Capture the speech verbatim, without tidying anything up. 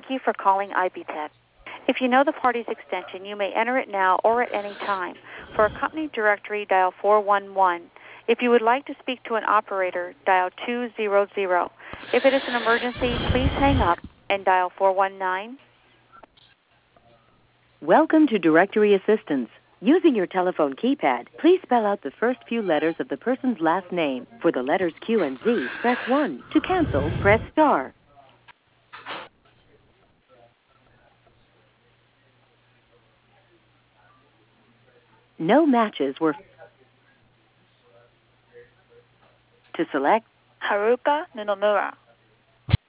Thank you for calling I B Tech. If you know the party's extension, you may enter it now or at any time. For a company directory, dial four one one. If you would like to speak to an operator, dial two zero zero. If it is an emergency, please hang up and dial four one nine. Welcome to Directory Assistance. Using your telephone keypad, please spell out the first few letters of the person's last name. For the letters Q and Z, press one. To cancel, press star. No matches were... To select, Haruka Nunomura.